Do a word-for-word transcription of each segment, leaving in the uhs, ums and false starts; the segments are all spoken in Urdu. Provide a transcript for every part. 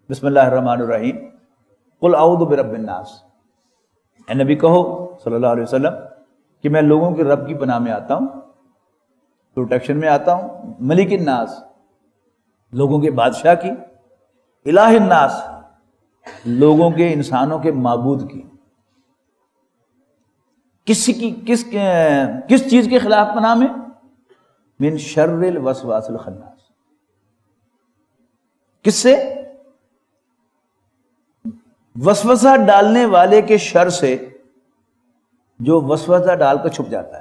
بسم اللہ الرحمن الرحیم، قل اعوذ برب الناس، اے نبی کہو صلی اللہ علیہ وسلم کہ میں لوگوں کے رب کی پناہ میں آتا ہوں، پروٹیکشن میں آتا ہوں، ملک الناس لوگوں کے بادشاہ کی، الہ الناس لوگوں کے انسانوں کے معبود کی۔ کسی کی کس کس چیز کے خلاف پناہ میں؟ من شر الوسواس الخناس، کس سے؟ وسوسہ ڈالنے والے کے شر سے، جو وسوسہ ڈال کر چھپ جاتا ہے۔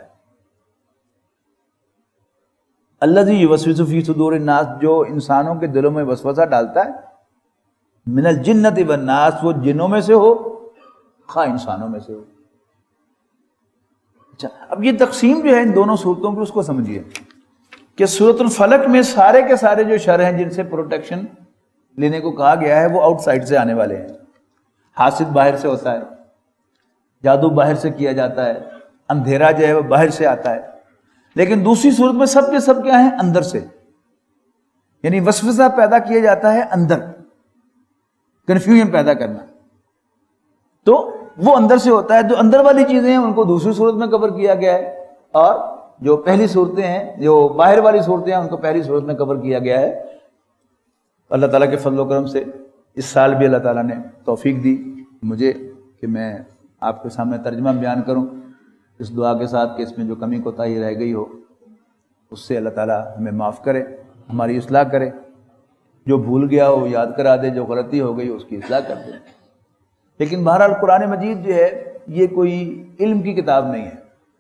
الذی یوسوس فی صدور الناس، جو انسانوں کے دلوں میں وسوسہ ڈالتا ہے، من الجنۃ والناس، وہ جنوں میں سے ہو خواہ انسانوں میں سے ہو۔ اچھا، اب یہ تقسیم جو ہے ان دونوں صورتوں کی، اس کو سمجھیے کہ سورۃ الفلق میں سارے کے سارے جو شر ہیں جن سے پروٹیکشن لینے کو کہا گیا ہے، وہ آؤٹ سائڈ سے آنے والے ہیں۔ حاسد باہر سے ہوتا ہے، جادو باہر سے کیا جاتا ہے، اندھیرا جو ہے وہ باہر سے آتا ہے۔ لیکن دوسری صورت میں سب کے سب کیا ہیں؟ اندر سے، یعنی وسوسہ پیدا کیا جاتا ہے اندر، کنفیوژن پیدا کرنا، تو وہ اندر سے ہوتا ہے۔ جو اندر والی چیزیں ہیں ان کو دوسری صورت میں کور کیا گیا ہے، اور جو پہلی صورتیں ہیں، جو باہر والی صورتیں ہیں، ان کو پہلی صورت میں کور کیا گیا ہے۔ اللہ تعالیٰ کے فضل و کرم سے اس سال بھی اللہ تعالیٰ نے توفیق دی مجھے کہ میں آپ کے سامنے ترجمہ بیان کروں، اس دعا کے ساتھ کہ اس میں جو کمی کوتاہی رہ گئی ہو اس سے اللہ تعالیٰ ہمیں معاف کرے، ہماری اصلاح کرے، جو بھول گیا ہو یاد کرا دے، جو غلطی ہو گئی اس کی اصلاح کر دے۔ لیکن بہرحال قرآن مجید جو ہے یہ کوئی علم کی کتاب نہیں ہے،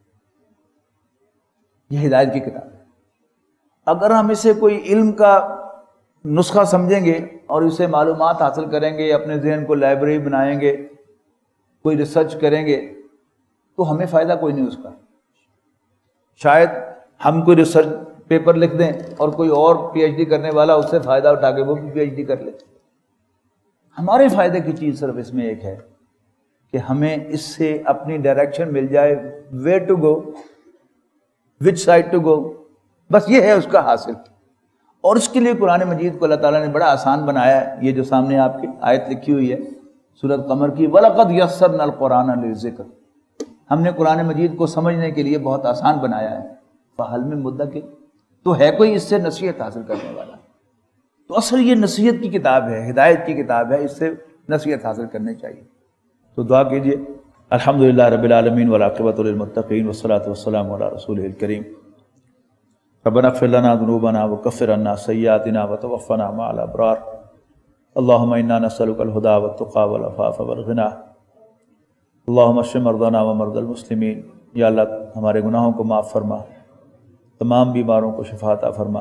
یہ ہدایت کی کتاب ہے۔ اگر ہم اسے کوئی علم کا نسخہ سمجھیں گے اور اسے معلومات حاصل کریں گے، اپنے ذہن کو لائبریری بنائیں گے، کوئی ریسرچ کریں گے، تو ہمیں فائدہ کوئی نہیں اس کا۔ شاید ہم کوئی ریسرچ پیپر لکھ دیں اور کوئی اور پی ایچ ڈی کرنے والا اس سے فائدہ اٹھا کے وہ بھی پی ایچ ڈی کر لے۔ ہمارے فائدے کی چیز صرف اس میں ایک ہے کہ ہمیں اس سے اپنی ڈائریکشن مل جائے، where to go, which side to go, بس یہ ہے اس کا حاصل۔ اور اس کے لیے قرآن مجید کو اللہ تعالیٰ نے بڑا آسان بنایا ہے۔ یہ جو سامنے آپ کی آیت لکھی ہوئی ہے سورۃ قمر کی، وَلَقَدْ يَسَّرْنَا الْقُرْآنَ لِلذِّكْرِ، ہم نے قرآن مجید کو سمجھنے کے لیے بہت آسان بنایا ہے۔ فَهَلْ مِن مُدَّكِرٍ، تو ہے کوئی اس سے نصیحت حاصل کرنے والا؟ تو اصل یہ نصیحت کی کتاب ہے، ہدایت کی کتاب ہے، اس سے نصیحت حاصل کرنی چاہیے۔ تو دعا کیجیے۔ الحمدللہ رب العالمین والعاقبۃ للمتقین والصلاۃ والسلام علی رسولہ الکریم، ربنا اغفر لنا ذنوبنا وکفر عنا سیئاتنا وتوفنا مع الابرار، اللہم انا نسألک الہدی والتقی والعفاف والغنی، اللہم اشف مرضانا ومرضی المسلمین۔ یا اللہ ہمارے گناہوں کو معاف فرما، تمام بیماروں کو شفا عطا فرما۔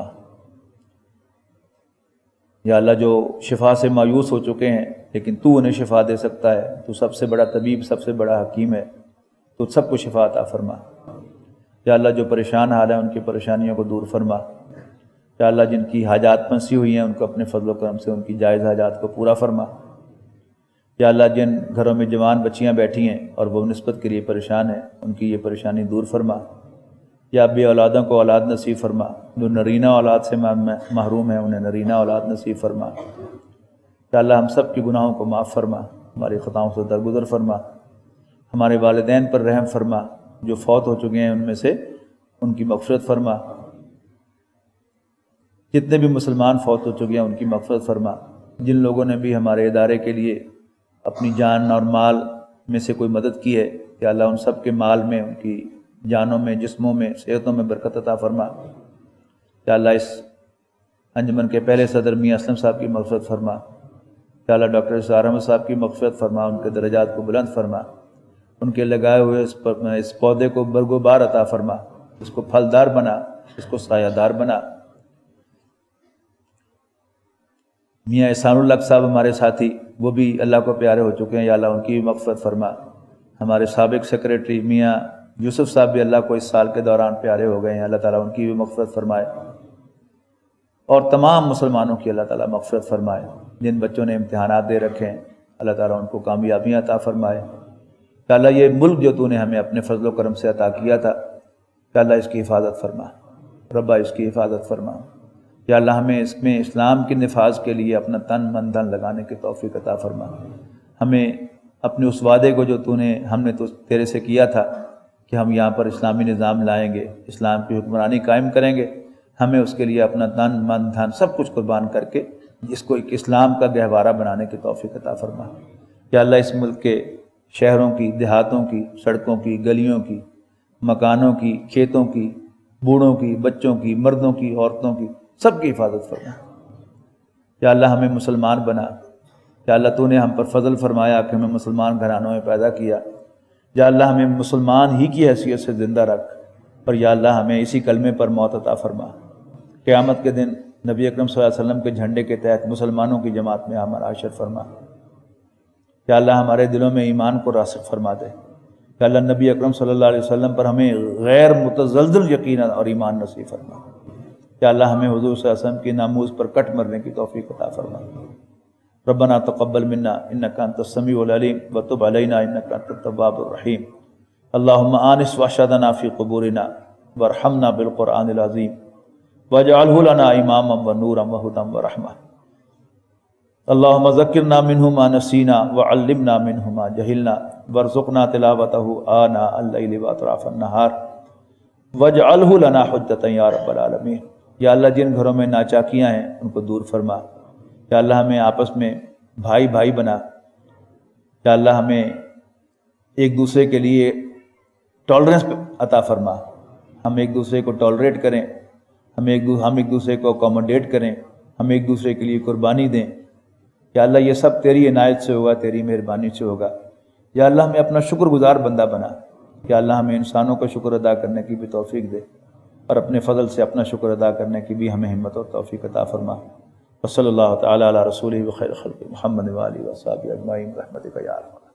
یا اللہ جو شفا سے مایوس ہو چکے ہیں لیکن تو انہیں شفا دے سکتا ہے، تو سب سے بڑا طبیب، سب سے بڑا حکیم ہے، تو سب کو شفا عطا فرما۔ یا اللہ جو پریشان حال ہیں ان کی پریشانیوں کو دور فرما۔ یا اللہ جن کی حاجات پنسی ہوئی ہیں ان کو اپنے فضل و کرم سے ان کی جائز حاجات کو پورا فرما۔ یا اللہ جن گھروں میں جوان بچیاں بیٹھی ہیں اور وہ نسبت کے لیے پریشان ہیں، ان کی یہ پریشانی دور فرما۔ یا بے اولادوں کو اولاد نصیب فرما، جو نرینہ اولاد سے محروم ہیں انہیں نرینہ اولاد نصیب فرما۔ یا اللہ ہم سب کی گناہوں کو معاف فرما، ہماری خطاؤں سے درگزر فرما، ہمارے والدین پر رحم فرما، جو فوت ہو چکے ہیں ان میں سے ان کی مغفرت فرما، جتنے بھی مسلمان فوت ہو چکے ہیں ان کی مغفرت فرما۔ جن لوگوں نے بھی ہمارے ادارے کے لیے اپنی جان اور مال میں سے کوئی مدد کی ہے، یا اللہ ان سب کے مال میں، ان کی جانوں میں، جسموں میں، صحتوں میں برکت عطا فرما۔ یا اللہ اس انجمن کے پہلے صدر میاں اسلم صاحب کی مغفرت فرما۔ یا اللہ ڈاکٹر اسرار احمد صاحب کی مغفرت فرما، ان کے درجات کو بلند فرما، ان کے لگائے ہوئے اس پر اس پودے کو برگ و بار عطا فرما، اس کو پھلدار بنا، اس کو سایہ دار بنا۔ میاں احسان الحق صاحب ہمارے ساتھی، وہ بھی اللہ کو پیارے ہو چکے ہیں، یا اللہ ان کی بھی مغفرت فرما۔ ہمارے سابق سیکریٹری میاں یوسف صاحب بھی اللہ کو اس سال کے دوران پیارے ہو گئے ہیں، اللہ تعالیٰ ان کی بھی مغفرت فرمائے، اور تمام مسلمانوں کی اللہ تعالیٰ مغفرت فرمائے۔ جن بچوں نے امتحانات دے رکھے ہیں اللہ تعالیٰ ان کو کامیابیاں عطا فرمائے۔ کہ اللہ یہ ملک جو تو نے ہمیں اپنے فضل و کرم سے عطا کیا تھا، کہ اللہ اس کی حفاظت فرما، ربا اس کی حفاظت فرما۔ یا اللہ ہمیں اس میں اسلام کے نفاذ کے لیے اپنا تن من دھن لگانے کی توفیق عطا فرما۔ ہمیں اپنے اس وعدے کو جو تو نے ہم نے تو تیرے سے کیا تھا کہ ہم یہاں پر اسلامی نظام لائیں گے، اسلام کی حکمرانی قائم کریں گے، ہمیں اس کے لیے اپنا تن من دھن سب کچھ قربان کر کے اس کو ایک اسلام کا گہوارہ بنانے کی توفیق عطا فرما۔ یا اللہ اس ملک کے شہروں کی، دیہاتوں کی، سڑکوں کی، گلیوں کی، مکانوں کی، کھیتوں کی، بوڑھوں کی، بچوں کی، مردوں کی، عورتوں کی، سب کی حفاظت فرما۔ یا اللہ ہمیں مسلمان بنا۔ یا اللہ تو نے ہم پر فضل فرمایا کہ ہمیں مسلمان گھرانوں میں پیدا کیا۔ یا اللہ ہمیں مسلمان ہی کی حیثیت سے زندہ رکھ، اور یا اللہ ہمیں اسی کلمے پر موت عطا فرما۔ قیامت کے دن نبی اکرم صلی اللہ علیہ وسلم کے جھنڈے کے تحت مسلمانوں کی جماعت میں ہمارا حشر فرما۔ یا اللہ ہمارے دلوں میں ایمان کو راسخ فرما دے۔ یا اللہ نبی اکرم صلی اللہ علیہ وسلم پر ہمیں غیر متزلزل یقین اور ایمان نصیب فرما۔ یا اللہ ہمیں حضور صلی اللہ علیہ وسلم کی ناموز پر کٹ مرنے کی توفیق عطا فرما۔ ربنا تقبل منا انک انت السمیع العلیم وتب علینا انک انت التواب الرحیم۔ اللہم آنس وحشتنا فی قبورنا وارحمنا بالقرآن العظیم واجعلہ لنا اماما ونورا وہدی ورحمہ۔ اللہم ذکرنا منہ ما نسینا وعلمنا منہ ما جہلنا وارزقنا تلاوتہ آناء اللیل واطراف النہار واجعلہ لنا حجۃ یا رب العالمین۔ یا اللہ جن گھروں میں ناچاکیاں ہیں ان کو دور فرما۔ یا اللہ ہمیں آپس میں بھائی بھائی بنا۔ یا اللہ ہمیں ایک دوسرے کے لیے ٹالرنس عطا فرما، ہم ایک دوسرے کو ٹالریٹ کریں، ہم ایک ہم ایک دوسرے کو اکوموڈیٹ کریں، ہم ایک دوسرے کے لیے قربانی دیں۔ یا اللہ یہ سب تیری عنایت سے ہوگا، تیری مہربانی سے ہوگا۔ یا اللہ ہمیں اپنا شکر گزار بندہ بنا۔ یا اللہ ہمیں انسانوں کا شکر ادا کرنے کی بھی توفیق دے، اور اپنے فضل سے اپنا شکر ادا کرنے کی بھی ہمیں ہمت اور توفیق عطا فرما۔ وصلی اللہ تعالی علی رسولہ وخیر خلق محمد وآلہ وصحبہ اجمعین برحمتک یا ارحم۔